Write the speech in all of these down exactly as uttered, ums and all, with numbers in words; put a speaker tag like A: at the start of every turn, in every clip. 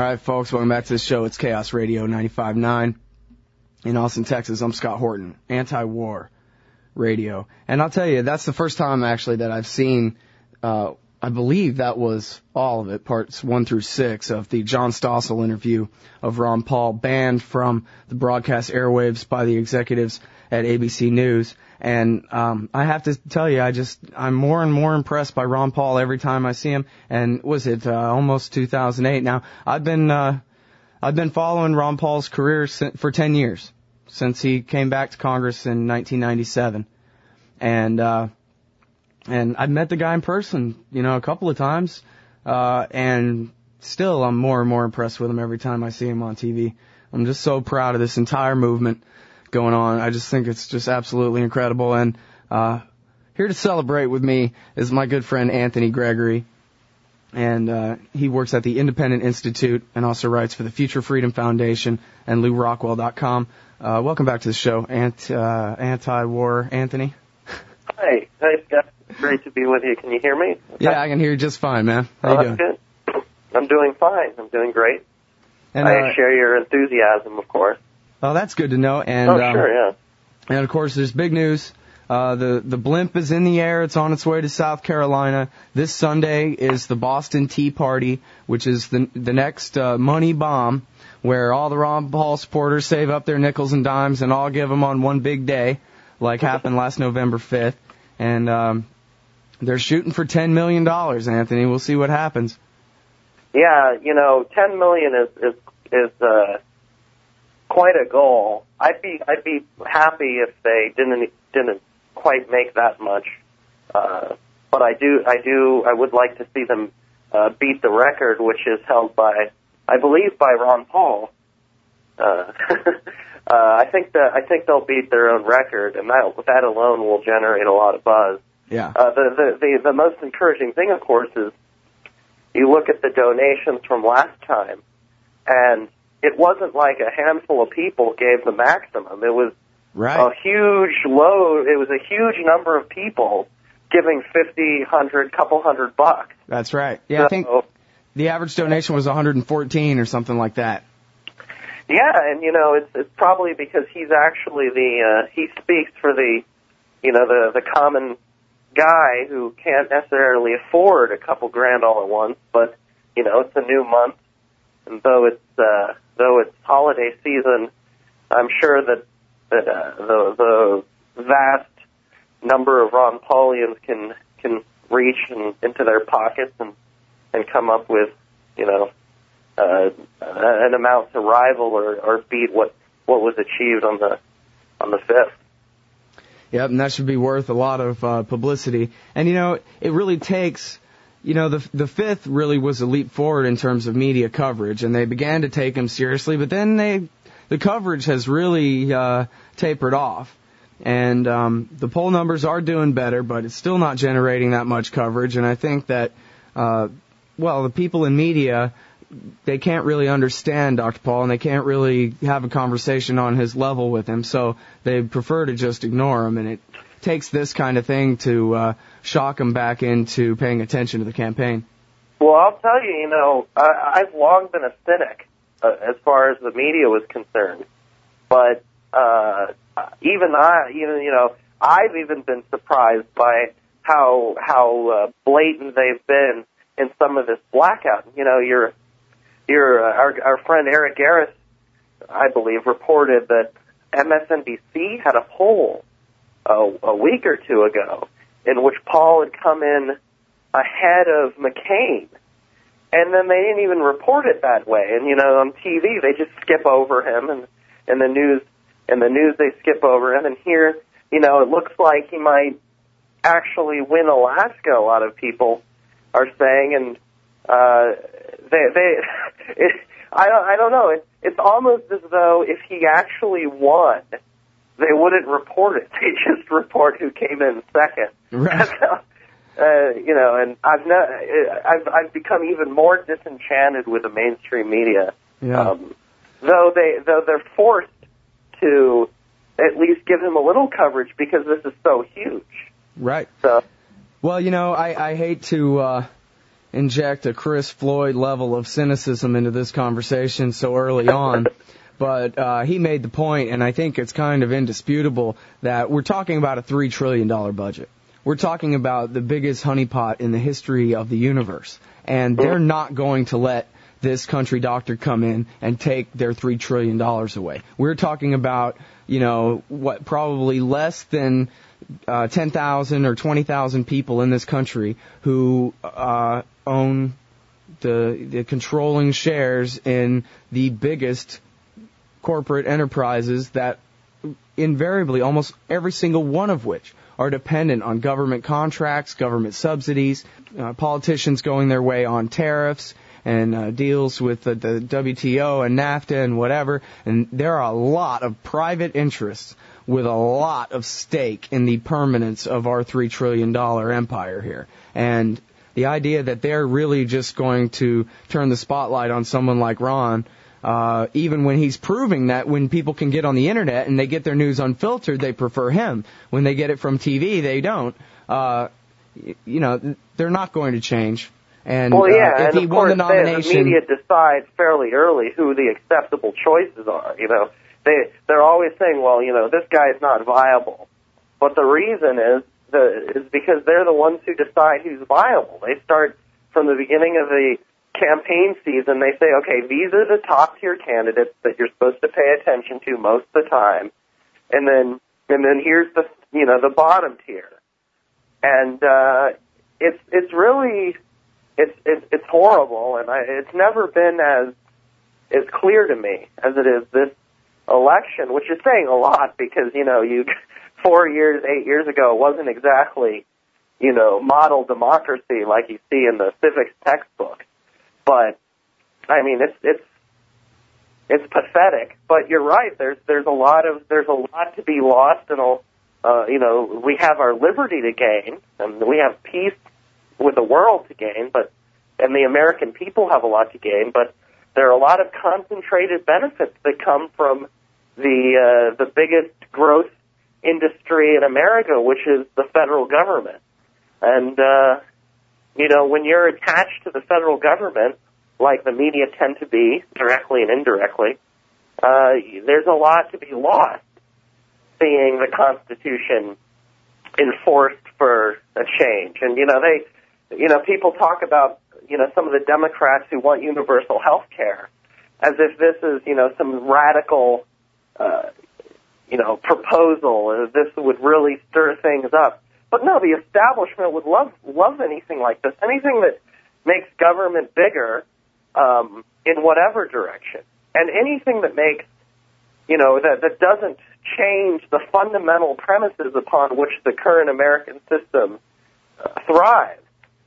A: right, folks, welcome back to the show. It's Chaos Radio ninety-five point nine in Austin, Texas. I'm Scott Horton, anti-war radio. And I'll tell you, that's the first time, actually, that I've seen, uh, I believe that was all of it, parts one through six of the John Stossel interview of Ron Paul, banned from the broadcast airwaves by the executives at A B C News. And um I have to tell you, I just, I'm more and more impressed by Ron Paul every time I see him. And was it uh, almost two thousand eight? Now, I've been uh I've been following Ron Paul's career for ten years, since he came back to Congress in nineteen ninety-seven. And uh and I've met the guy in person, you know, a couple of times. Uh and still I'm more and more impressed with him every time I see him on T V. I'm just so proud of this entire movement going on. I just think it's just absolutely incredible. And uh here to celebrate with me is my good friend Anthony Gregory. And uh he works at the Independent Institute and also writes for the Future Freedom Foundation and Lou Rockwell dot com. Uh welcome back to the show, Ant, uh, Anti-War Anthony.
B: Hi. Hey, Scott. Great to be with you. Can you hear me? Okay.
A: Yeah, I can hear you just fine, man. How
B: oh,
A: you doing?
B: Good. I'm doing fine. I'm doing great.
A: And,
B: I
A: uh,
B: share your enthusiasm, of course.
A: Well, that's good to know. And,
B: oh,
A: um,
B: sure, yeah.
A: And, of course, there's big news. Uh, the, the blimp is in the air. It's on its way to South Carolina. This Sunday is the Boston Tea Party, which is the, the next uh, money bomb, where all the Ron Paul supporters save up their nickels and dimes and all give them on one big day, like happened last November fifth. And um, they're shooting for ten million dollars, Anthony. We'll see what happens.
B: Yeah, you know, ten million dollars is, is, is uh, quite a goal. I'd be I'd be happy if they didn't didn't quite make that much, uh, but I do I do I would like to see them uh, beat the record, which is held by, I believe, by Ron Paul. Uh, uh, I think that I think they'll beat their own record, and that that alone will generate a lot of buzz.
A: Yeah.
B: Uh, the, the the the most encouraging thing, of course, is you look at the donations from last time, and it wasn't like a handful of people gave the maximum. It was
A: right.
B: a huge load. It was a huge number of people giving fifty, hundred, couple hundred bucks.
A: That's right. Yeah,
B: so,
A: I think the average donation was one hundred fourteen or something like that.
B: Yeah, and you know, it's it's probably because he's actually the uh, he speaks for the, you know, the the common guy who can't necessarily afford a couple grand all at once. But you know, it's a new month, and though it's uh, though it's holiday season, I'm sure that that uh, the the vast number of Ron Paulians can can reach in, into their pockets and and come up with, you know, uh, an amount to rival or, or beat what what was achieved on the on the fifth.
A: Yep, and that should be worth a lot of uh, publicity. And you know, it really takes, you know, the the fifth really was a leap forward in terms of media coverage, and they began to take him seriously. But then they, the coverage has really uh, tapered off, and um, the poll numbers are doing better, but it's still not generating that much coverage. And I think that, uh, well, the people in media, they can't really understand Doctor Paul, and they can't really have a conversation on his level with him, so they prefer to just ignore him, and it takes this kind of thing to uh, shock him back into paying attention to the campaign.
B: Well, I'll tell you, you know, I, I've long been a cynic uh, as far as the media was concerned, but uh, even I, even you know, I've even been surprised by how how uh, blatant they've been in some of this blackout. You know, you're Your, uh, our, our friend Eric Garris, I believe, reported that M S N B C had a poll uh, a week or two ago in which Paul had come in ahead of McCain, and then they didn't even report it that way. And you know, on T V they just skip over him, and in the news, in the news they skip over him. And here, you know, it looks like he might actually win Alaska. A lot of people are saying, and uh, they they. It, I don't, I don't know. It, it's almost as though if he actually won, they wouldn't report it. They just report who came in second.
A: Right.
B: uh, you know, and I've, no, I've I've become even more disenchanted with the mainstream media.
A: Yeah.
B: Um, though they though they're forced to at least give him a little coverage because this is so huge.
A: Right.
B: So.
A: Well, you know, I, I hate to. Uh inject a Chris Floyd level of cynicism into this conversation so early on. But uh, he made the point, and I think it's kind of indisputable, that we're talking about a three trillion dollars budget. We're talking about the biggest honeypot in the history of the universe. And they're not going to let this country doctor come in and take their three trillion dollars away. We're talking about, you know, what, probably less than uh, ten thousand or twenty thousand people in this country who uh, own the, the controlling shares in the biggest corporate enterprises that invariably, almost every single one of which are dependent on government contracts, government subsidies, uh, politicians going their way on tariffs and uh, deals with the, the W T O and NAFTA and whatever. And there are a lot of private interests with a lot of stake in the permanence of our three trillion dollars empire here. And the idea that they're really just going to turn the spotlight on someone like Ron, Uh, even when he's proving that when people can get on the internet and they get their news unfiltered, they prefer him. When they get it from T V, they don't. Uh, you know, they're not going to change. And
B: well, yeah,
A: uh, if
B: and
A: he
B: of
A: won
B: course,
A: the nomination,
B: the media decides fairly early who the acceptable choices are. You know, they they're always saying, well, you know, this guy's not viable. But the reason is the is because they're the ones who decide who's viable. They start from the beginning of the campaign season. They say, okay, these are the top tier candidates that you're supposed to pay attention to most of the time, and then and then here's the you know the bottom tier, and uh, it's it's really it's it's it's horrible, and I, it's never been as as clear to me as it is this election, which is saying a lot because you know you four years eight years ago it wasn't exactly you know model democracy like you see in the civics textbook. But I mean, it's it's it's pathetic. But you're right. There's there's a lot of there's a lot to be lost, and uh, you know we have our liberty to gain, and we have peace with the world to gain. But and the American people have a lot to gain. But there are a lot of concentrated benefits that come from the uh, the biggest growth industry in America, which is the federal government, and. Uh, You know, when you're attached to the federal government, like the media tend to be, directly and indirectly, uh, there's a lot to be lost seeing the Constitution enforced for a change. And, you know, they, you know, people talk about, you know, some of the Democrats who want universal health care as if this is, you know, some radical, uh, you know, proposal, and this would really stir things up. But no, the establishment would love love anything like this, anything that makes government bigger um, in whatever direction, and anything that makes, you know, that, that doesn't change the fundamental premises upon which the current American system uh, thrives.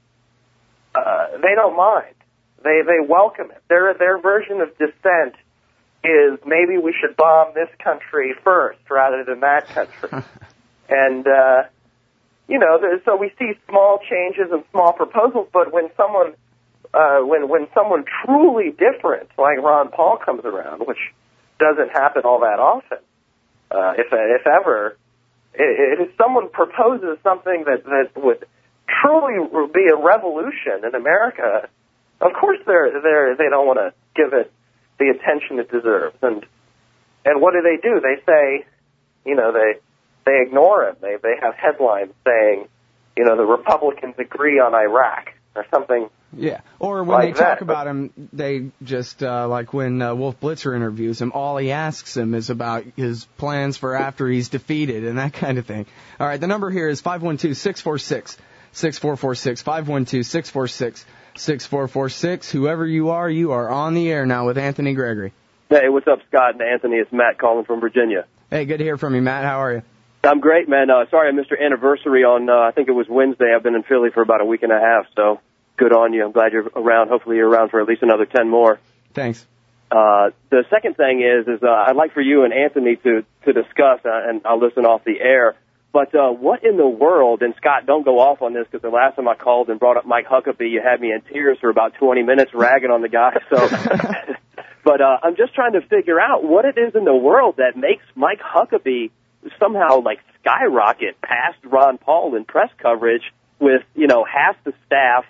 B: Uh, they don't mind. They they welcome it. Their their version of dissent is maybe we should bomb this country first rather than that country, and. Uh, You know, so we see small changes and small proposals, but when someone, uh, when when someone truly different, like Ron Paul, comes around, which doesn't happen all that often, uh, if if ever, if someone proposes something that that would truly be a revolution in America, of course they're they're they don't want to give it the attention it deserves, and and what do they do? They say, you know, they. They ignore it. They they have headlines saying, you know, the Republicans agree on Iraq or something.
A: Yeah, or when
B: like
A: they talk
B: that.
A: about him, they just, uh, like when uh, Wolf Blitzer interviews him, all he asks him is about his plans for after he's defeated and that kind of thing. All right, the number here is five one two, six four six, six four four six, five one two, six four six, six four four six. Whoever you are, you are on the air now with Anthony Gregory.
C: Hey, what's up, Scott and Anthony? It's Matt calling from Virginia.
A: Hey, good to hear from you, Matt. How are you?
C: I'm great, man. Uh, sorry I missed your anniversary on, uh, I think it was Wednesday. I've been in Philly for about a week and a half, so good on you. I'm glad you're around. Hopefully you're around for at least another ten more.
A: Thanks.
C: Uh, the second thing is, is uh, I'd like for you and Anthony to, to discuss, uh, and I'll listen off the air, but uh, what in the world, and Scott, don't go off on this, because the last time I called and brought up Mike Huckabee, you had me in tears for about twenty minutes ragging on the guy, so... But uh, I'm just trying to figure out what it is in the world that makes Mike Huckabee somehow like skyrocket past Ron Paul in press coverage with, you know, half the staff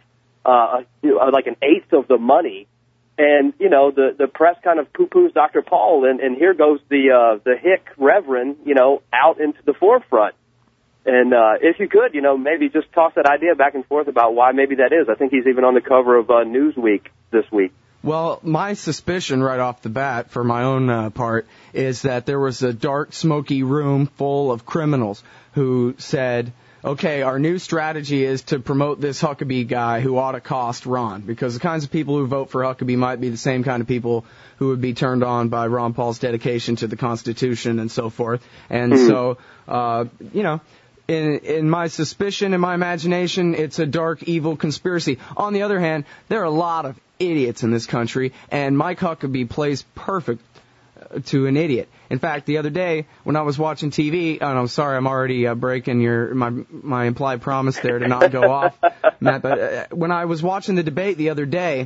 C: uh, you know, like an eighth of the money. And, you know, the, the press kind of poo-poos Doctor Paul, and, and here goes the uh, the hick reverend, you know, out into the forefront. And uh, if you could, you know, maybe just toss that idea back and forth about why maybe that is. I think he's even on the cover of uh, Newsweek this week.
A: Well, my suspicion right off the bat, for my own uh, part, is that there was a dark, smoky room full of criminals who said, okay, our new strategy is to promote this Huckabee guy who ought to cost Ron, because the kinds of people who vote for Huckabee might be the same kind of people who would be turned on by Ron Paul's dedication to the Constitution and so forth. And mm-hmm. so, uh, you know, in, in my suspicion, in my imagination, it's a dark, evil conspiracy. On the other hand, there are a lot of idiots in this country, and Mike Huckabee plays perfect to an idiot. In fact, the other day when I was watching T V, and I'm sorry, I'm already uh, breaking your my my implied promise there to not go off, Matt. But uh, when I was watching the debate the other day,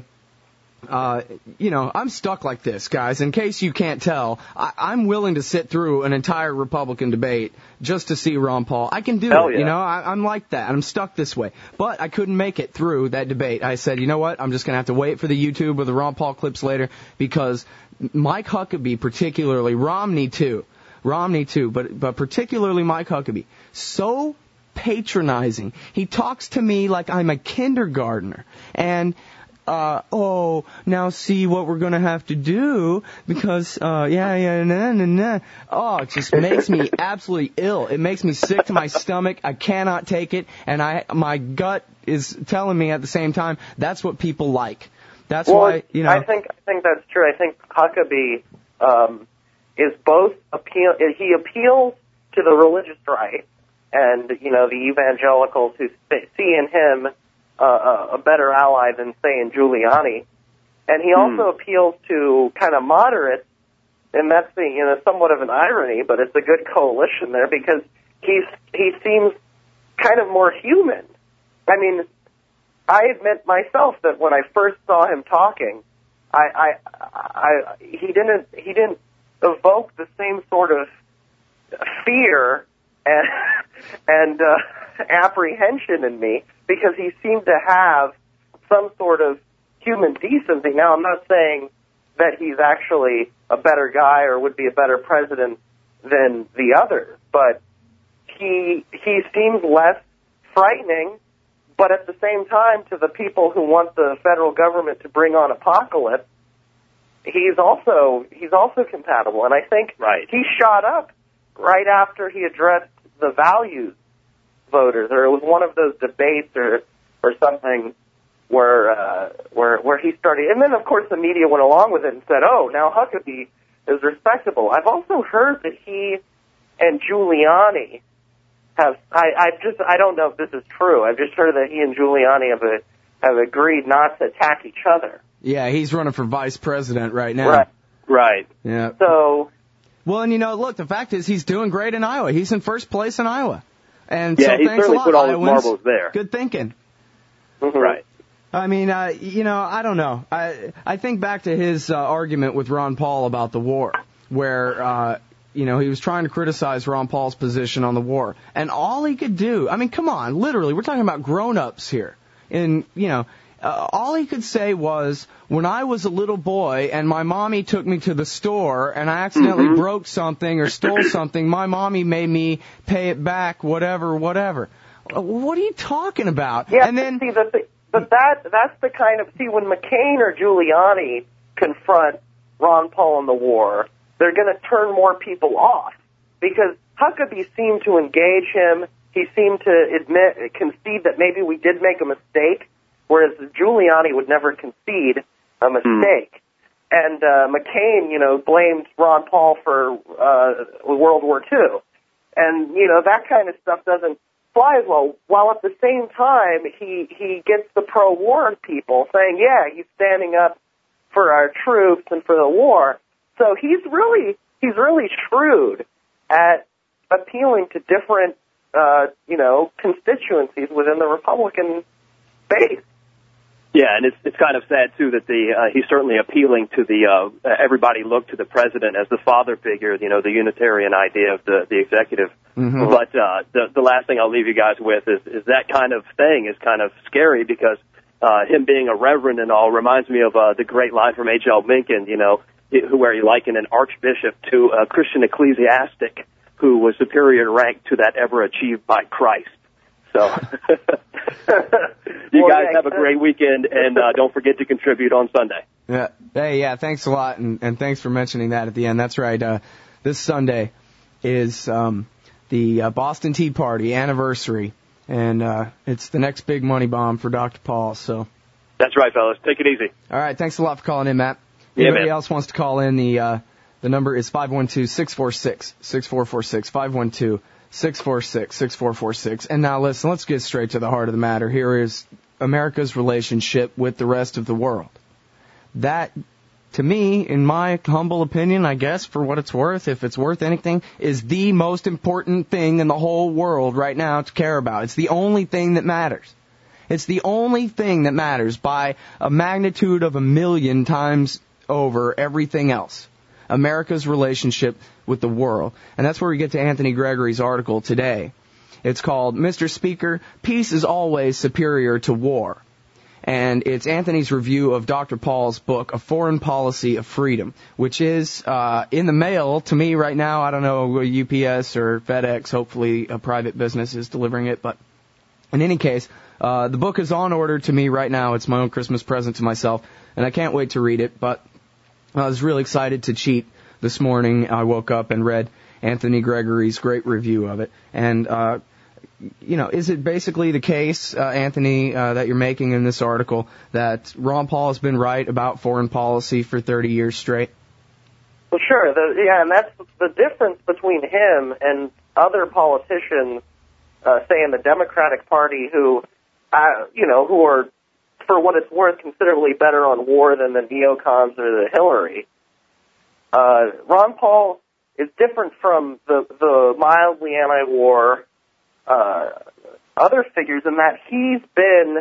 A: uh, you know, I'm stuck like this, guys. In case you can't tell, I, I'm willing to sit through an entire Republican debate just to see Ron Paul. I can do
C: Hell
A: it,
C: yeah.
A: you know. I, I'm like that. I'm stuck this way. But I couldn't make it through that debate. I said, you know what? I'm just going to have to wait for the YouTube or the Ron Paul clips later, because Mike Huckabee, particularly Romney too, Romney too, but but particularly Mike Huckabee, so patronizing. He talks to me like I'm a kindergartner, and uh oh, now see what we're gonna have to do because uh yeah yeah nah nah nah. Oh, it just makes me absolutely ill. It makes me sick to my stomach. I cannot take it, and I my gut is telling me at the same time that's what people like. That's
B: well,
A: why, you know.
B: I think I think that's true. I think Huckabee um, is both appeal. He appeals to the religious right, and you know the evangelicals who see in him uh, a better ally than, say, in Giuliani, and he also hmm. appeals to kind of moderates, and that's the you know somewhat of an irony, but it's a good coalition there because he's he seems kind of more human. I mean. I admit myself that when I first saw him talking, I, I, I, he didn't, he didn't evoke the same sort of fear and, and uh, apprehension in me because he seemed to have some sort of human decency. Now, I'm not saying that he's actually a better guy or would be a better president than the others, but he, he seems less frightening. But at the same time, to the people who want the federal government to bring on apocalypse, he's also he's also compatible. And I think
C: right.
B: he shot up right after he addressed the values voters, or it was one of those debates or or something where uh, where where he started. And then, of course, the media went along with it and said, "Oh, now Huckabee is respectable." I've also heard that he and Giuliani have I, I just I don't know if this is true. I've just heard that he and Giuliani have a, have agreed not to attack each other.
A: Yeah, he's running for vice president right now.
B: Right.
C: Right.
A: Yeah.
B: So.
A: Well, and you know, look, the fact is he's doing great in Iowa. He's in first place in Iowa. And
C: yeah,
A: so
C: he
A: thanks
C: certainly
A: a lot,
C: put all
A: Iowans.
C: his marbles there.
A: Good thinking.
B: Mm-hmm.
C: Right.
A: I mean, uh, you know, I don't know. I I think back to his uh, argument with Ron Paul about the war, where. Uh, You know, he was trying to criticize Ron Paul's position on the war. And all he could do, I mean, come on, literally, we're talking about grown-ups here. And, you know, uh, all he could say was, when I was a little boy and my mommy took me to the store and I accidentally mm-hmm. broke something or stole something, my mommy made me pay it back, whatever, whatever. What are you talking about?
B: Yeah,
A: and then,
B: see, the, the, but that that's the kind of, see, when McCain or Giuliani confront Ron Paul in the war, they're going to turn more people off because Huckabee seemed to engage him. He seemed to admit, concede that maybe we did make a mistake, whereas Giuliani would never concede a mistake. Mm. And uh, McCain, you know, blamed Ron Paul for uh, World War Two. And, you know, that kind of stuff doesn't fly as well, while at the same time he, he gets the pro-war people saying, yeah, he's standing up for our troops and for the war. So he's really he's really shrewd at appealing to different, uh, you know, constituencies within the Republican base.
C: Yeah, and it's it's kind of sad too that the uh, he's certainly appealing to the uh, everybody look to the president as the father figure, you know, the Unitarian idea of the the executive. Mm-hmm. But uh, the the last thing I'll leave you guys with is is that kind of thing is kind of scary because uh, him being a reverend and all reminds me of uh, the great line from H L Mencken, you know, who where he likened an archbishop to a Christian ecclesiastic who was superior in rank to that ever achieved by Christ. So you
B: well,
C: guys
B: yeah,
C: have a great weekend, and uh, don't forget to contribute on Sunday.
A: Yeah. Hey, yeah, thanks a lot, and, and thanks for mentioning that at the end. That's right. Uh, this Sunday is um, the uh, Boston Tea Party anniversary, and uh, it's the next big money bomb for Doctor Paul. So
C: that's right, fellas. Take it easy.
A: All right. Thanks a lot for calling in, Matt.
C: Yeah,
A: Anybody
C: man.
A: else wants to call in, the uh, the number is five one two, six four six, six four four six, five one two, six four six, six four four six. And now listen, let's get straight to the heart of the matter. Here is America's relationship with the rest of the world. That, to me, in my humble opinion, I guess, for what it's worth, if it's worth anything, is the most important thing in the whole world right now to care about. It's the only thing that matters. It's the only thing that matters by a magnitude of a million times over everything else. America's relationship with the world. And that's where we get to Anthony Gregory's article today. It's called, Mister Speaker, Peace is Always Superior to War. And it's Anthony's review of Doctor Paul's book, A Foreign Policy of Freedom, which is uh, in the mail to me right now. I don't know, U P S or FedEx, hopefully a private business is delivering it. But in any case, uh, the book is on order to me right now. It's my own Christmas present to myself, and I can't wait to read it. But I was really excited to cheat this morning. I woke up and read Anthony Gregory's great review of it. And, uh, you know, is it basically the case, uh, Anthony, uh, that you're making in this article that Ron Paul has been right about foreign policy for thirty years straight?
B: Well, sure. The, yeah, and that's the difference between him and other politicians, uh, say in the Democratic Party, who, uh, you know, who are, for what it's worth, considerably better on war than the neocons or the Hillary. Uh, Ron Paul is different from the, the mildly anti-war uh, other figures in that he's been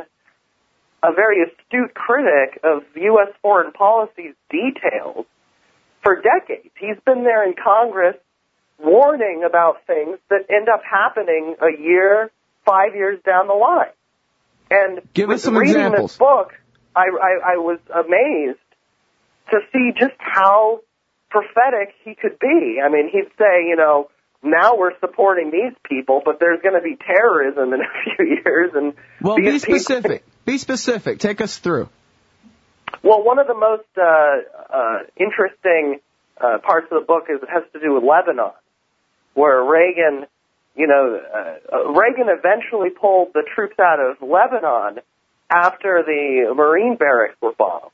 B: a very astute critic of U S foreign policy's details for decades. He's been there in Congress warning about things that end up happening a year, five years down the line. And
A: Give us
B: with
A: some
B: reading
A: examples.
B: this book, I, I, I was amazed to see just how prophetic he could be. I mean, he'd say, you know, now we're supporting these people, but there's going to be terrorism in a few years. And
A: Well,
B: these
A: be specific.
B: People...
A: Be specific. Take us through.
B: Well, one of the most uh, uh, interesting uh, parts of the book is it has to do with Lebanon, where Reagan, you know, uh, Reagan eventually pulled the troops out of Lebanon after the Marine barracks were bombed.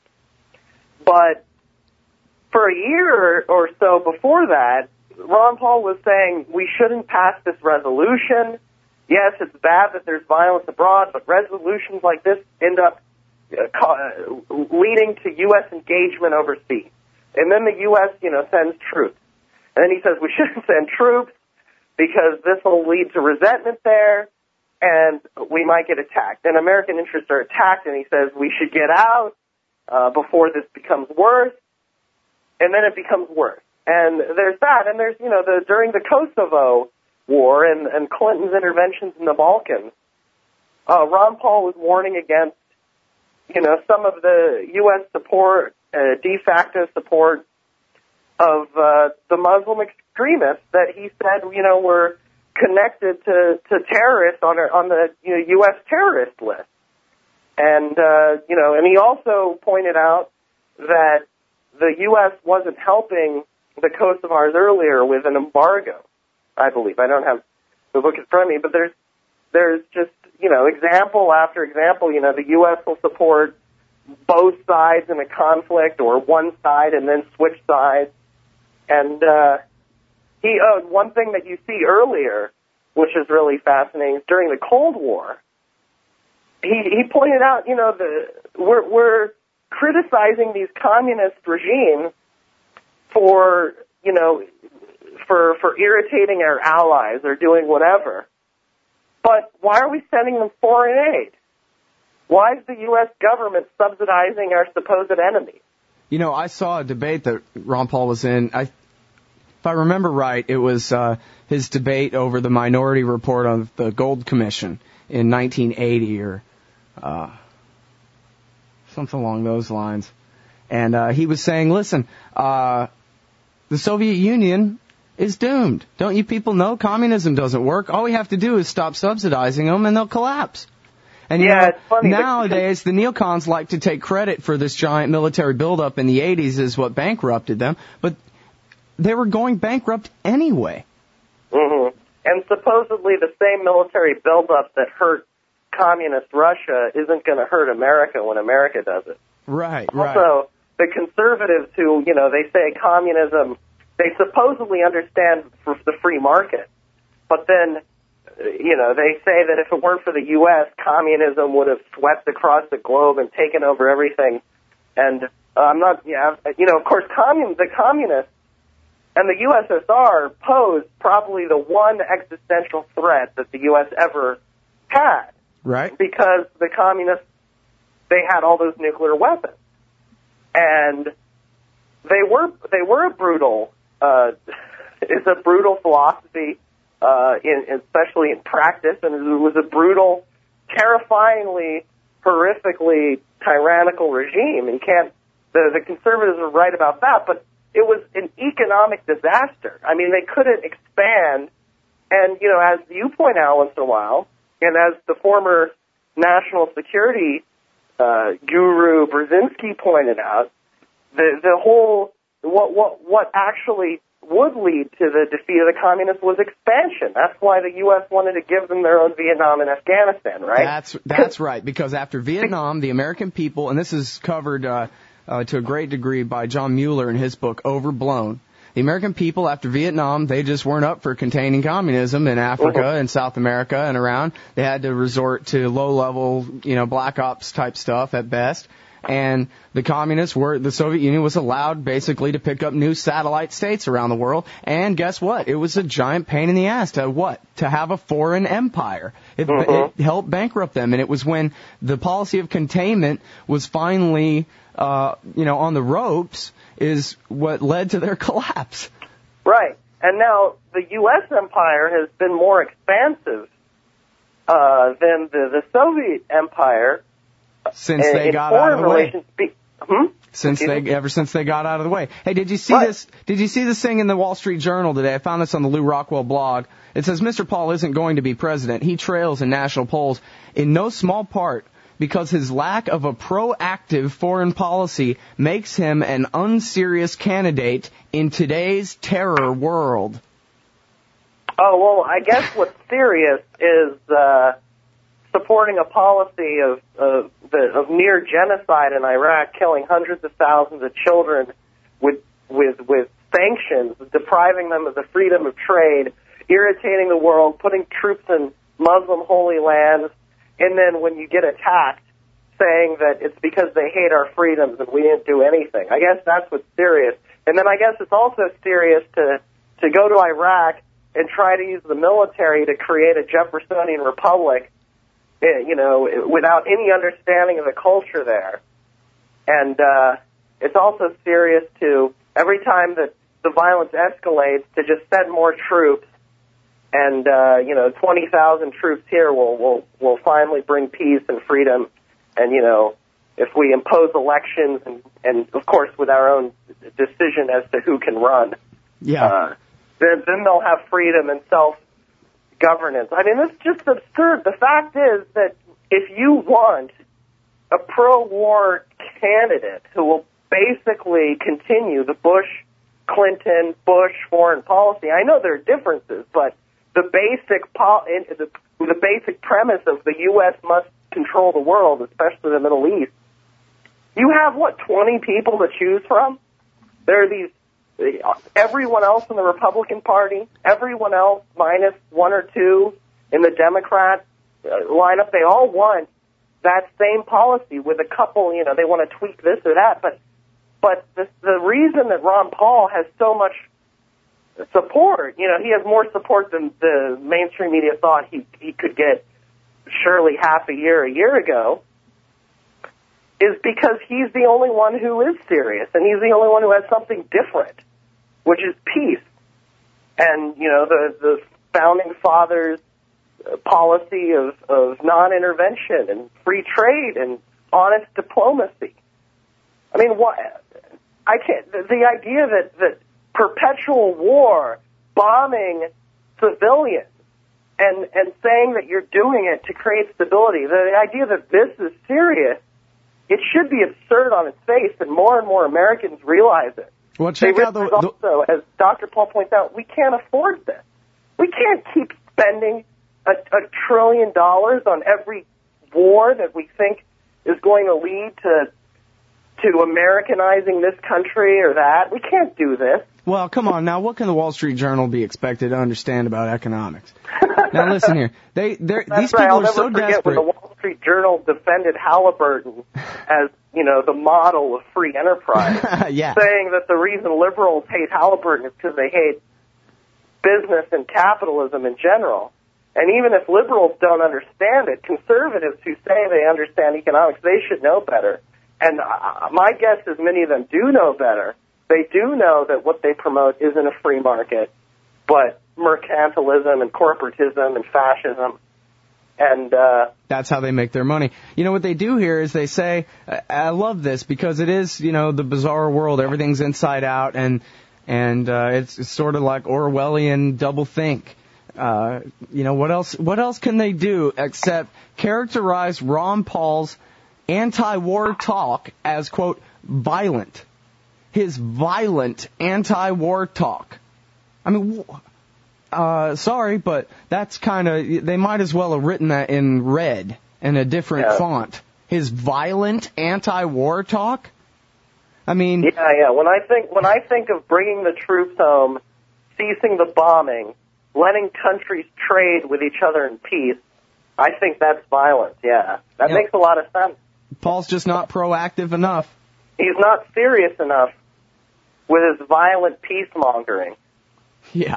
B: But for a year or so before that, Ron Paul was saying we shouldn't pass this resolution. Yes, it's bad that there's violence abroad, but resolutions like this end up uh, ca- leading to U S engagement overseas. And then the U S, you know, sends troops. And then he says we shouldn't send troops because this will lead to resentment there, and we might get attacked. And American interests are attacked, and he says we should get out uh, before this becomes worse. And then it becomes worse. And there's that, and there's, you know, the during the Kosovo War and, and Clinton's interventions in the Balkans, uh, Ron Paul was warning against, you know, some of the U S support, uh, de facto support of uh, the Muslim extremists that he said, you know, were connected to, to terrorists on, a, on the you know, U S terrorist list. And, uh, you know, and he also pointed out that the U S wasn't helping the Kosovars earlier with an embargo, I believe. I don't have the book in front of me, but there's there's just, you know, example after example. You know, the U S will support both sides in a conflict or one side and then switch sides. And uh, he uh, one thing that you see earlier, which is really fascinating, is during the Cold War, he, he pointed out, you know, the we're, we're criticizing these communist regimes for, you know, for for irritating our allies or doing whatever. But why are we sending them foreign aid? Why is the U S government subsidizing our supposed enemies?
A: You know, I saw a debate that Ron Paul was in. I, if I remember right, it was uh, his debate over the Minority Report of the Gold Commission in nineteen eighty, or uh, something along those lines. And uh, he was saying, listen, uh, the Soviet Union is doomed. Don't you people know communism doesn't work? All we have to do is stop subsidizing them and they'll collapse. And you
B: yeah,
A: know,
B: it's funny.
A: nowadays, the neocons like to take credit for this giant military buildup in the eighties is what bankrupted them, but they were going bankrupt anyway.
B: Mm-hmm. And supposedly the same military buildup that hurt communist Russia isn't going to hurt America when America does it.
A: Right, right.
B: Also, the conservatives who, you know, they say communism, they supposedly understand for the free market, but then, you know, they say that if it weren't for the U S, communism would have swept across the globe and taken over everything. And uh, I'm not, yeah, you know, of course, commun- the communists and the U S S R posed probably the one existential threat that the U S ever had.
A: Right.
B: Because the communists, they had all those nuclear weapons. And they were, they were a brutal, uh, it's a brutal philosophy, uh, in, especially in practice, and it was a brutal, terrifyingly, horrifically tyrannical regime. And you can't, the, the conservatives are right about that, but it was an economic disaster. I mean, they couldn't expand, and, you know, as you point out once in a while, and as the former national security uh, guru Brzezinski pointed out, the the whole, what what what actually would lead to the defeat of the communists was expansion. That's why the U S wanted to give them their own Vietnam and Afghanistan, right?
A: That's that's right, because after Vietnam, the American people, and this is covered uh, uh, to a great degree by John Mueller in his book, Overblown. The American people, after Vietnam, they just weren't up for containing communism in Africa mm-hmm. and South America and around. They had to resort to low-level, you know, black ops type stuff at best. And the communists were, the Soviet Union was allowed basically to pick up new satellite states around the world. And guess what? It was a giant pain in the ass to what? To have a foreign empire. It, mm-hmm. it helped bankrupt them. And it was when the policy of containment was finally, uh, you know, on the ropes is what led to their collapse.
B: Right. And now the U S empire has been more expansive uh, than the, the Soviet empire.
A: Since they in got out of the way.
B: Be- hmm?
A: Since
B: Excuse
A: they,
B: me?
A: ever since they got out of the way. Hey, did you see
B: right.
A: this? Did you see this thing in the Wall Street Journal today? I found this on the Lew Rockwell blog. It says Mister Paul isn't going to be president. He trails in national polls in no small part because his lack of a proactive foreign policy makes him an unserious candidate in today's terror world.
B: Oh, well, I guess what's serious is uh, supporting a policy of, uh, the, of near genocide in Iraq, killing hundreds of thousands of children with, with, with sanctions, depriving them of the freedom of trade, irritating the world, putting troops in Muslim holy lands, and then when you get attacked, saying that it's because they hate our freedoms and we didn't do anything. I guess that's what's serious. And then I guess it's also serious to, to go to Iraq and try to use the military to create a Jeffersonian republic, you know, without any understanding of the culture there. And uh, it's also serious to, every time that the violence escalates, to just send more troops. And, uh, you know, twenty thousand troops here will, will, will finally bring peace and freedom. And, you know, if we impose elections and, and of course, with our own decision as to who can run,
A: yeah,
B: uh, then, then they'll have freedom and self-governance. I mean, it's just absurd. The fact is that if you want a pro-war candidate who will basically continue the Bush, Clinton, Bush foreign policy, I know there are differences, but the basic po- the, the basic premise of the U S must control the world, especially the Middle East. You have, what, twenty people to choose from? There are these, everyone else in the Republican Party, everyone else minus one or two in the Democrat lineup, they all want that same policy with a couple, you know, they want to tweak this or that. But but the, the reason that Ron Paul has so much support, you know, he has more support than the mainstream media thought he, he could get surely half a year, a year ago, is because he's the only one who is serious, and he's the only one who has something different, which is peace. And, you know, the, the founding fathers' policy of, of non-intervention and free trade and honest diplomacy. I mean, what? I can't. The, the idea that that perpetual war, bombing civilians, and and saying that you're doing it to create stability, the, the idea that this is serious, it should be absurd on its face, and more and more Americans realize it.
A: Well, check
B: they
A: out the, the
B: also, as Doctor Paul points out, we can't afford this. We can't keep spending a, a trillion dollars on every war that we think is going to lead to to Americanizing this country or that. We can't do this.
A: Well, come on now. What can the Wall Street Journal be expected to understand about economics? Now, listen here. They, they're,
B: That's
A: these
B: right.
A: people
B: I'll
A: are so
B: never forget
A: desperate.
B: when the Wall Street Journal defended Halliburton as, you know, the model of free enterprise,
A: yeah.
B: saying that the reason liberals hate Halliburton is because they hate business and capitalism in general. And even if liberals don't understand it, conservatives who say they understand economics, they should know better. And uh, my guess is many of them do know better. They do know that what they promote isn't a free market, but mercantilism and corporatism and fascism. And uh,
A: that's how they make their money. You know, what they do here is they say, I, I love this because it is, you know, the bizarre world. Everything's inside out, and and uh, it's, it's sort of like Orwellian doublethink. Uh, you know, what else? What else can they do except characterize Ron Paul's anti-war talk as, quote, violent? His violent anti-war talk. I mean, uh, sorry, but that's kind of, they might as well have written that in red in a different
B: yeah.
A: font. His violent anti-war talk? I mean,
B: yeah, yeah. When I think when I think of bringing the troops home, ceasing the bombing, letting countries trade with each other in peace, I think that's violence. Yeah, that
A: yeah.
B: makes a lot of sense.
A: Paul's just not proactive enough.
B: He's not serious enough with his violent peace-mongering.
A: Yeah.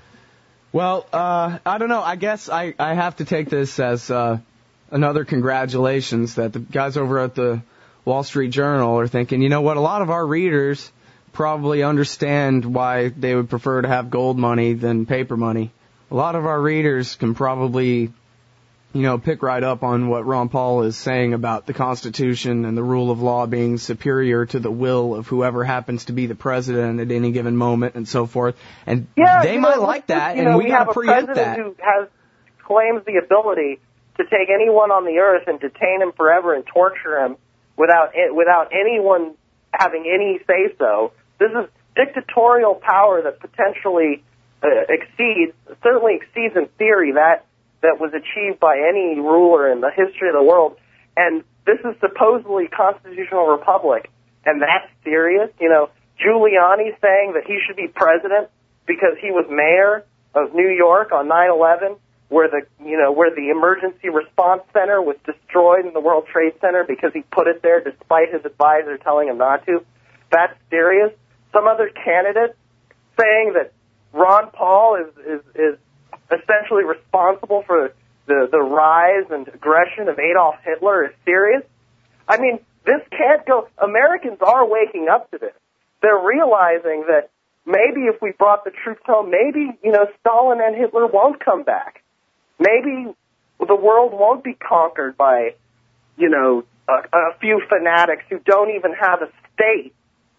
A: Well, uh, I don't know. I guess I, I have to take this as uh, another congratulations that the guys over at the Wall Street Journal are thinking, you know what, a lot of our readers probably understand why they would prefer to have gold money than paper money. A lot of our readers can probably, you know, pick right up on what Ron Paul is saying about the Constitution and the rule of law being superior to the will of whoever happens to be the president at any given moment and so forth. And
B: yeah,
A: they
B: you
A: might
B: know,
A: like that,
B: you
A: and
B: know,
A: we,
B: we
A: got
B: have
A: to
B: a
A: preempt
B: president
A: that.
B: who has claims the ability to take anyone on the earth and detain him forever and torture him without without anyone having any say-so. This is dictatorial power that potentially uh, exceeds, certainly exceeds in theory that that was achieved by any ruler in the history of the world. And this is supposedly constitutional republic, and that's serious. You know, Giuliani saying that he should be president because he was mayor of New York on nine eleven, where the you know where the emergency response center was destroyed in the World Trade Center because he put it there despite his advisor telling him not to. That's serious. Some other candidate saying that Ron Paul is is, is essentially responsible for the, the rise and aggression of Adolf Hitler is serious. I mean, this can't go. Americans are waking up to this. They're realizing that maybe if we brought the troops home, maybe, you know, Stalin and Hitler won't come back. Maybe the world won't be conquered by, you know, a, a few fanatics who don't even have a state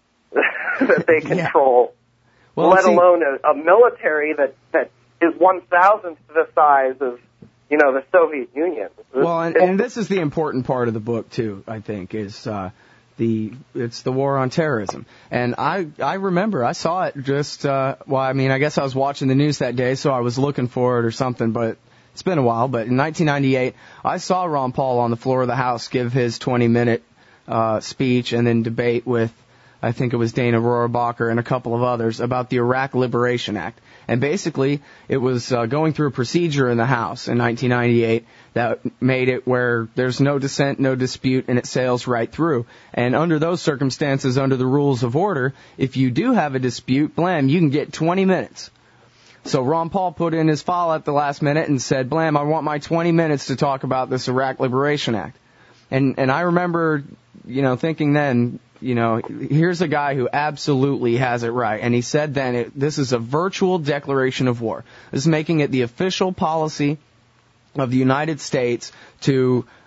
B: that they control, yeah. well, let see, alone a, a military that, that is one thousandth the size of, you know, the Soviet Union.
A: Well, and, and this is the important part of the book, too, I think, is uh, the it's the war on terrorism. And I I remember, I saw it just, uh, well, I mean, I guess I was watching the news that day, so I was looking for it or something, but it's been a while. But in nineteen ninety-eight, I saw Ron Paul on the floor of the House give his twenty-minute uh, speech and then debate with, I think it was Dana Rohrabacher and a couple of others, about the Iraq Liberation Act. And basically, it was uh, going through a procedure in the House in nineteen ninety-eight that made it where there's no dissent, no dispute, and it sails right through. And under those circumstances, under the rules of order, if you do have a dispute, blam, you can get twenty minutes. So Ron Paul put in his file at the last minute and said, blam, I want my twenty minutes to talk about this Iraq Liberation Act. And and I remember, you know, thinking then, you know, here's a guy who absolutely has it right. And he said then, it, this is a virtual declaration of war. This is making it the official policy of the United States to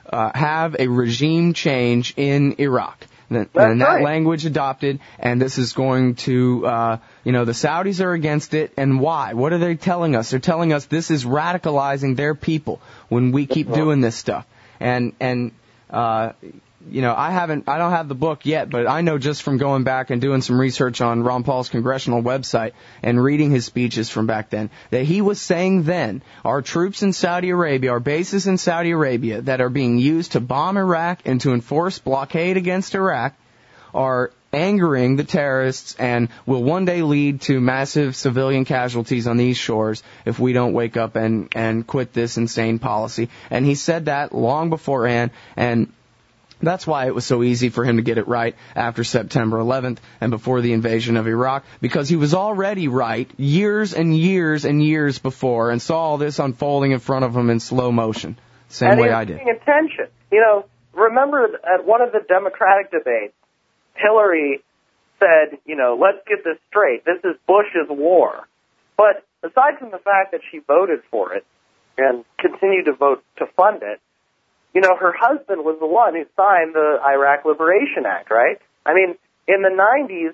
A: uh, have a regime change in Iraq. And,
B: That's
A: and that
B: right.
A: language adopted, and this is going to, uh, you know, the Saudis are against it, and why? What are they telling us? They're telling us this is radicalizing their people when we keep doing this stuff. And, and, uh, you know, I haven't, I don't have the book yet, but I know just from going back and doing some research on Ron Paul's congressional website and reading his speeches from back then, that he was saying then, our troops in Saudi Arabia, our bases in Saudi Arabia that are being used to bomb Iraq and to enforce blockade against Iraq are angering the terrorists and will one day lead to massive civilian casualties on these shores if we don't wake up and, and quit this insane policy. And he said that long beforehand, and that's why it was so easy for him to get it right after September eleventh and before the invasion of Iraq, because he was already right years and years and years before and saw all this unfolding in front of him in slow motion, same
B: and
A: way
B: he was
A: I did.
B: paying attention. You know, remember at one of the Democratic debates, Hillary said, you know, let's get this straight. This is Bush's war. But aside from the fact that she voted for it and continued to vote to fund it, you know, her husband was the one who signed the Iraq Liberation Act, right? I mean, in the nineties,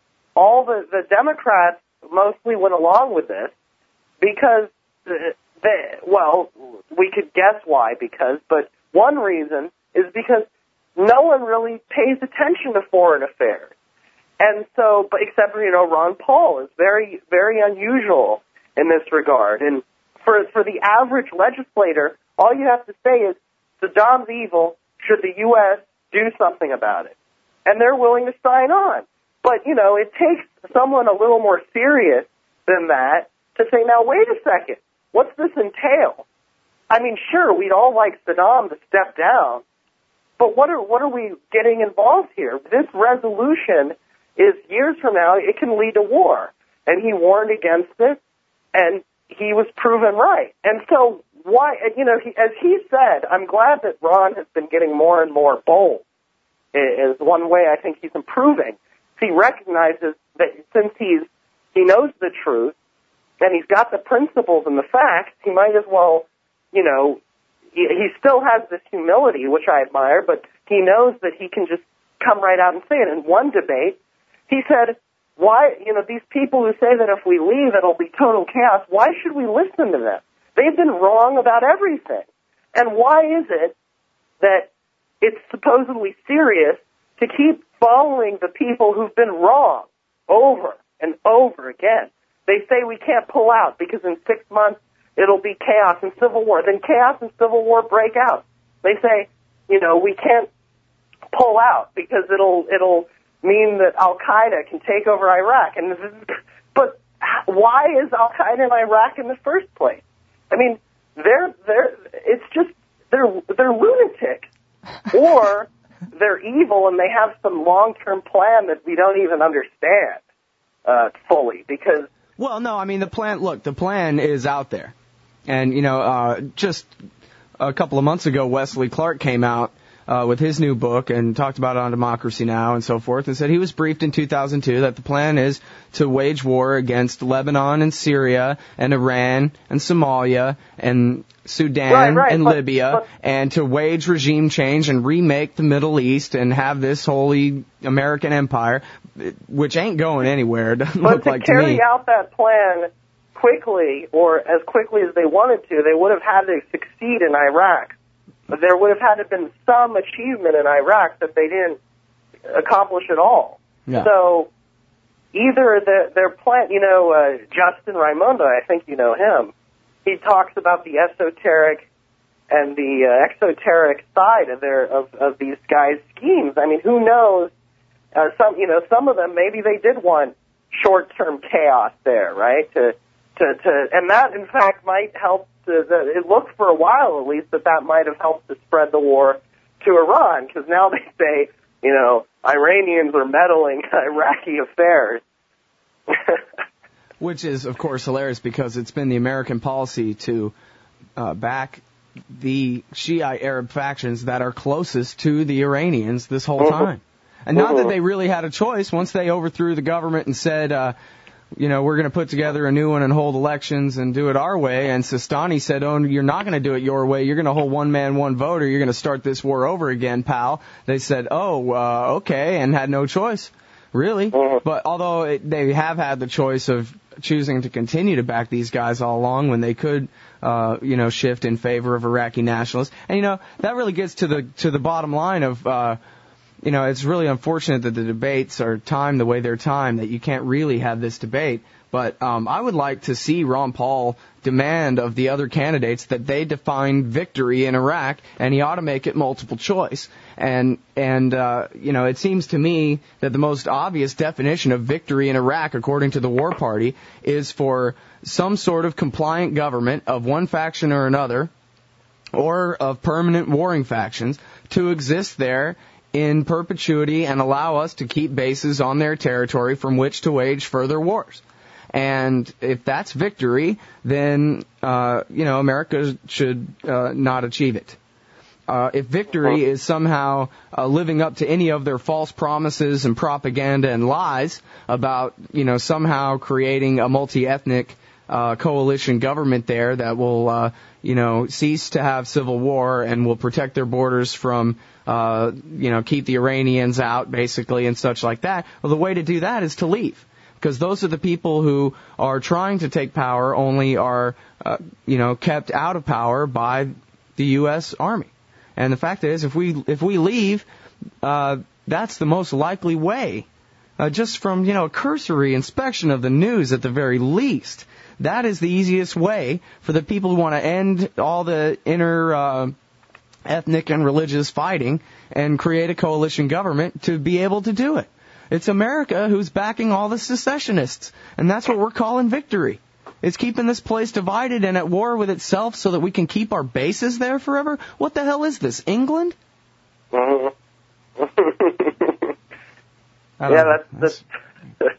B: all the, the Democrats mostly went along with this because, they, well, we could guess why because, but one reason is because no one really pays attention to foreign affairs. And so, but except for, you know, Ron Paul is very, very unusual in this regard. And for, for the average legislator, all you have to say is, Saddam's evil, should the U S do something about it? And they're willing to sign on. But, you know, it takes someone a little more serious than that to say, now, wait a second, what's this entail? I mean, sure, we'd all like Saddam to step down, but what are, what are we getting involved here? This resolution is years from now, it can lead to war. And he warned against it, and he was proven right. And so, why, you know, he, as he said, I'm glad that Ron has been getting more and more bold, is one way I think he's improving. He recognizes that since he's, he knows the truth, and he's got the principles and the facts, he might as well, you know, he, he still has this humility, which I admire, but he knows that he can just come right out and say it. In one debate, he said, why, you know, these people who say that if we leave it'll be total chaos, why should we listen to them? They've been wrong about everything. And why is it that it's supposedly serious to keep following the people who've been wrong over and over again? They say we can't pull out because in six months it'll be chaos and civil war. Then chaos and civil war break out. They say, you know, we can't pull out because it'll it'll mean that Al-Qaeda can take over Iraq. And this is, but why is Al-Qaeda in Iraq in the first place? I mean, they're they're it's just they're they're lunatics, or they're evil and they have some long-term plan that we don't even understand uh, fully. Because
A: well, no, I mean the plan. Look, the plan is out there, and you know, uh, just a couple of months ago, Wesley Clark came out Uh, with his new book and talked about it on Democracy Now! And so forth, and said he was briefed in two thousand two that the plan is to wage war against Lebanon and Syria and Iran and Somalia and Sudan
B: right, right,
A: and
B: but,
A: Libya
B: but,
A: and to wage regime change and remake the Middle East and have this holy American empire, which ain't going anywhere, it doesn't look like to me.
B: But to carry out that plan quickly, or as quickly as they wanted to, they would have had to succeed in Iraq. There would have had to have been some achievement in Iraq that they didn't accomplish at all.
A: Yeah.
B: So either the, their plan, you know, uh, Justin Raimondo, I think you know him, he talks about the esoteric and the uh, exoteric side of their of, of these guys' schemes. I mean, who knows? Uh, some, you know, some of them maybe they did want short-term chaos there, right? To to to, and that in fact might help. It looked for a while, at least, that that might have helped to spread the war to Iran, because now they say, you know, Iranians are meddling in Iraqi affairs.
A: Which is, of course, hilarious because it's been the American policy to uh, back the Shiite Arab factions that are closest to the Iranians this whole time. And not that they really had a choice once they overthrew the government and said, uh, you know, we're going to put together a new one and hold elections and do it our way. And Sistani said, oh, you're not going to do it your way. You're going to hold one man, one vote, or you're going to start this war over again, pal. They said, oh, uh, okay, and had no choice, really. But although it, they have had the choice of choosing to continue to back these guys all along when they could, uh, you know, shift in favor of Iraqi nationalists. And, you know, that really gets to the to the bottom line of, uh, you know, it's really unfortunate that the debates are timed the way they're timed, that you can't really have this debate. But um, I would like to see Ron Paul demand of the other candidates that they define victory in Iraq, and he ought to make it multiple choice. And, and uh, you know, it seems to me that the most obvious definition of victory in Iraq, according to the War Party, is for some sort of compliant government of one faction or another, or of permanent warring factions, to exist there in perpetuity and allow us to keep bases on their territory from which to wage further wars. And if that's victory, then, uh, you know, America should uh, not achieve it. Uh, if victory is somehow uh, living up to any of their false promises and propaganda and lies about, you know, somehow creating a multi-ethnic uh, coalition government there that will, uh, you know, cease to have civil war and will protect their borders from, uh, you know, keep the Iranians out, basically, and such like that, well, the way to do that is to leave. Because those are the people who are trying to take power, only are, uh, you know, kept out of power by the U S Army. And the fact is, if we if we leave, uh, that's the most likely way. Uh, just from, you know, a cursory inspection of the news at the very least, that is the easiest way for the people who want to end all the inner uh, ethnic and religious fighting and create a coalition government to be able to do it. It's America who's backing all the secessionists, and that's what we're calling victory. It's keeping this place divided and at war with itself so that we can keep our bases there forever? What the hell is this, England?
B: Mm-hmm. yeah,
A: know.
B: that's... that's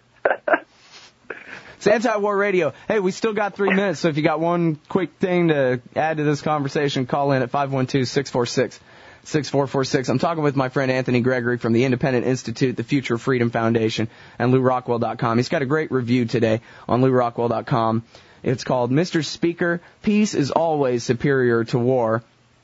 A: It's Anti-War Radio. Hey, we still got three minutes, so if you got one quick thing to add to this conversation, call in at five one two, six four six, six four four six. I'm talking with my friend Anthony Gregory from the Independent Institute, the Future Freedom Foundation, and Lew Rockwell dot com. He's got a great review today on Lew Rockwell dot com. It's called Mister Speaker, Peace is Always Superior to War.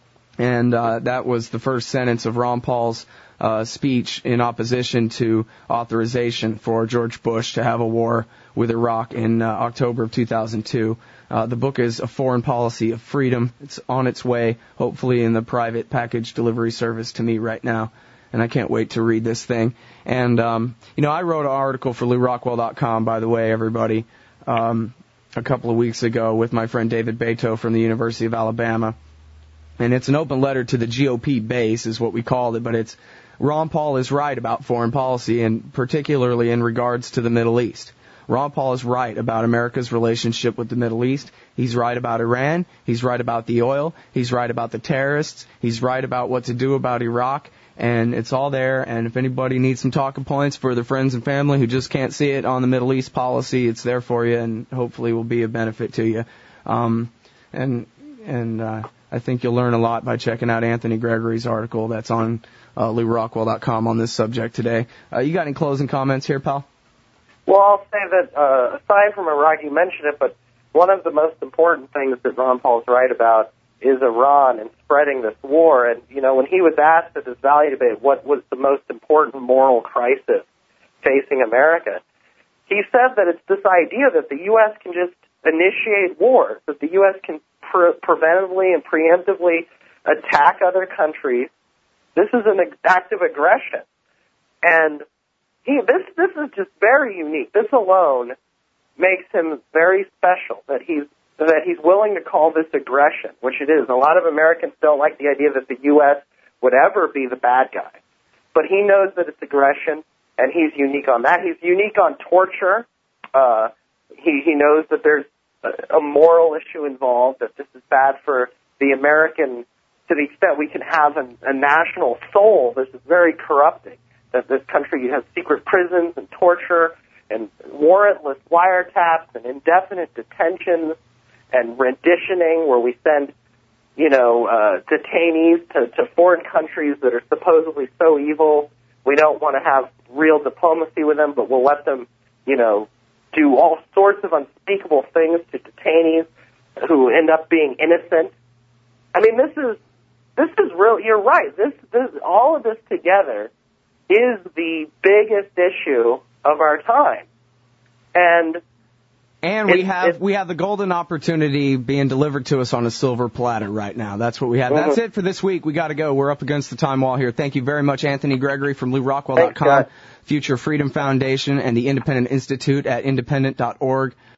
A: And uh, that was the first sentence of Ron Paul's uh, speech in opposition to authorization for George Bush to have a war with Iraq in uh, October of two thousand two. Uh, the book is A Foreign Policy of Freedom. It's on its way, hopefully in the private package delivery service to me right now. And I can't wait to read this thing. And, um, you know, I wrote an article for Lew Rockwell dot com, by the way, everybody, um, a couple of weeks ago with my friend David Beto from the University of Alabama. And it's an open letter to the G O P base, is what we called it, but it's Ron Paul is right about foreign policy, and particularly in regards to the Middle East. Ron Paul is right about America's relationship with the Middle East. He's right about Iran. He's right about the oil. He's right about the terrorists. He's right about what to do about Iraq. And it's all there. And if anybody needs some talking points for their friends and family who just can't see it on the Middle East policy, it's there for you and hopefully will be a benefit to you. Um, and and uh, I think you'll learn a lot by checking out Anthony Gregory's article that's on uh, Lew Rockwell dot com on this subject today. Uh, you got any closing comments here, pal?
B: Well, I'll say that, uh, aside from Iraq, you mentioned it, but one of the most important things that Ron Paul's right about is Iran and spreading this war. And, you know, when he was asked at this Valley debate what was the most important moral crisis facing America, he said that it's this idea that the U S can just initiate wars, that the U S can pre- preventively and preemptively attack other countries. This is an act of aggression. And He, this this is just very unique. This alone makes him very special, that he's that he's willing to call this aggression, which it is. A lot of Americans don't like the idea that the U S would ever be the bad guy. But he knows that it's aggression, and he's unique on that. He's unique on torture. Uh, he, he knows that there's a, a moral issue involved, that this is bad for the American, to the extent we can have a, a national soul. This is very corrupting. That this country has secret prisons and torture and warrantless wiretaps and indefinite detentions and renditioning, where we send, you know, uh, detainees to, to foreign countries that are supposedly so evil. We don't want to have real diplomacy with them, but we'll let them, you know, do all sorts of unspeakable things to detainees who end up being innocent. I mean, this is this is real. You're right. This, this all of this together is the biggest issue of our time, and
A: and we
B: it,
A: have
B: it,
A: we have the golden opportunity being delivered to us on a silver platter right now. That's what we have. Mm-hmm. That's it for this week. We got to go. We're up against the time wall here. Thank you very much, Anthony Gregory from Lew Rockwell dot com, Future Freedom Foundation, and the Independent Institute at independent dot org.